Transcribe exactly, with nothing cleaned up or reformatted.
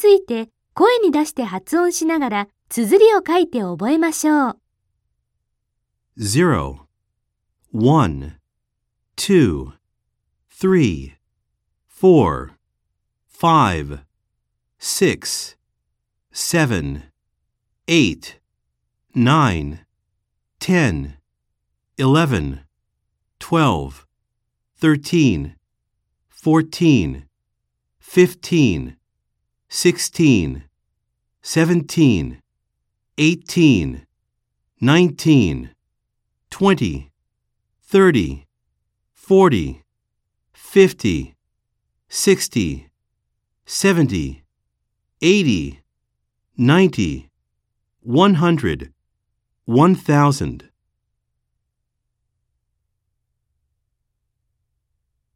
ついて声に出して発音しながら綴りを書いて覚えましょう。 zero, one, two, three, four, five, six, seven, eight, nine, ten, eleven, twelve, thirteen, fourteen, fifteen, sixteen, seventeen, eighteen, nineteen, twenty, thirty, forty, fifty, sixty, seventy, eighty, ninety, one hundred, one thousand.